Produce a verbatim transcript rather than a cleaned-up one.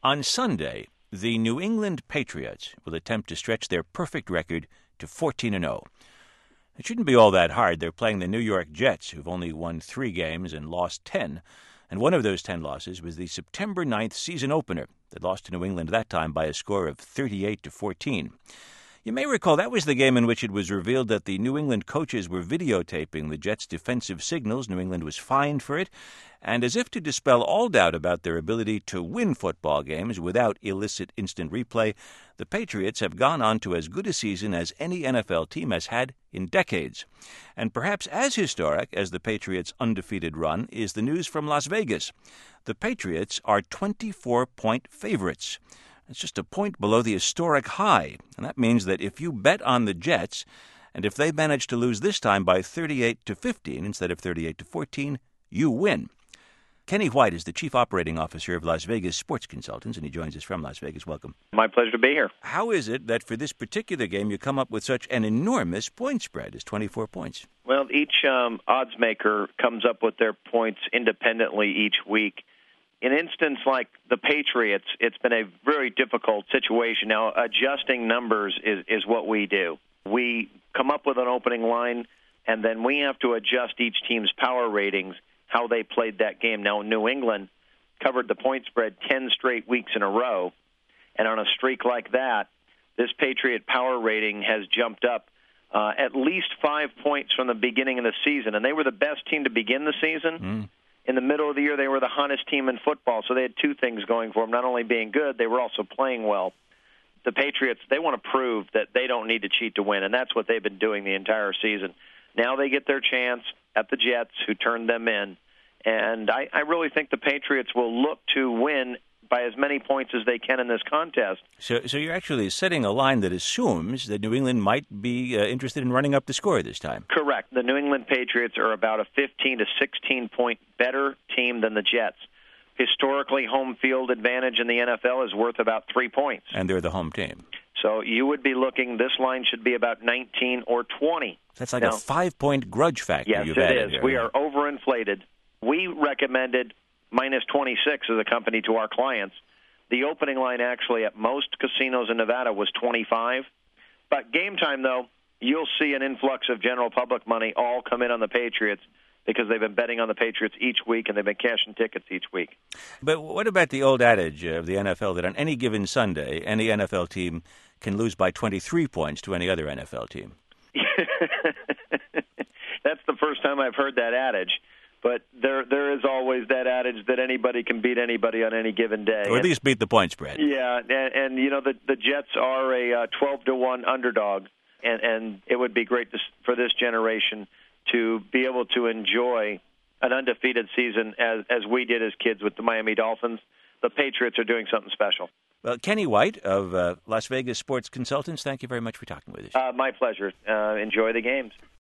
On Sunday, the New England Patriots will attempt to stretch their perfect record to fourteen and oh. It shouldn't be all that hard. They're playing the New York Jets, who've only won three games and lost ten. And one of those ten losses was the September ninth season opener that lost to New England that time by a score of thirty-eight to fourteen. You may recall that was the game in which it was revealed that the New England coaches were videotaping the Jets' defensive signals. New England was fined for it. And as if to dispel all doubt about their ability to win football games without illicit instant replay, the Patriots have gone on to as good a season as any N F L team has had in decades. And perhaps as historic as the Patriots' undefeated run is the news from Las Vegas. The Patriots are twenty-four point favorites. It's just a point below the historic high, and that means that if you bet on the Jets, and if they manage to lose this time by thirty-eight to fifteen instead of thirty-eight to fourteen, you win. Kenny White is the Chief Operating Officer of Las Vegas Sports Consultants, and he joins us from Las Vegas. Welcome. My pleasure to be here. How is it that for this particular game you come up with such an enormous point spread as twenty-four points? Well, each um, odds maker comes up with their points independently each week. In an instance like the Patriots, it's been a very difficult situation. Now, adjusting numbers is, is what we do. We come up with an opening line, and then we have to adjust each team's power ratings, how they played that game. Now, New England covered the point spread ten straight weeks in a row, and on a streak like that, this Patriot power rating has jumped up uh, at least five points from the beginning of the season, and they were the best team to begin the season. Mm. In the middle of the year, they were the hottest team in football, so they had two things going for them, not only being good, they were also playing well. The Patriots, they want to prove that they don't need to cheat to win, and that's what they've been doing the entire season. Now they get their chance at the Jets, who turned them in, and I, I really think the Patriots will look to win by as many points as they can in this contest. So so you're actually setting a line that assumes that New England might be uh, interested in running up the score this time. Correct. The New England Patriots are about a fifteen to sixteen point better team than the Jets. Historically, home field advantage in the N F L is worth about three points. And they're the home team. So you would be looking, this line should be about nineteen or twenty. That's like now, a five-point grudge factor. Yes, you've it added is. here. We are overinflated. We recommended minus twenty-six as a company to our clients. The opening line actually at most casinos in Nevada was twenty-five. But game time, though, you'll see an influx of general public money all come in on the Patriots because they've been betting on the Patriots each week and they've been cashing tickets each week. But what about the old adage of the N F L that on any given Sunday, any N F L team can lose by twenty-three points to any other N F L team? That's the first time I've heard that adage. But there, there is always that adage that anybody can beat anybody on any given day. Or at least beat the point spread. Yeah, and, and you know, the, the Jets are a uh, twelve to one underdog, and, and it would be great to, for this generation to be able to enjoy an undefeated season as, as we did as kids with the Miami Dolphins. The Patriots are doing something special. Well, Kenny White of uh, Las Vegas Sports Consultants, thank you very much for talking with us. Uh, my pleasure. Uh, enjoy the games.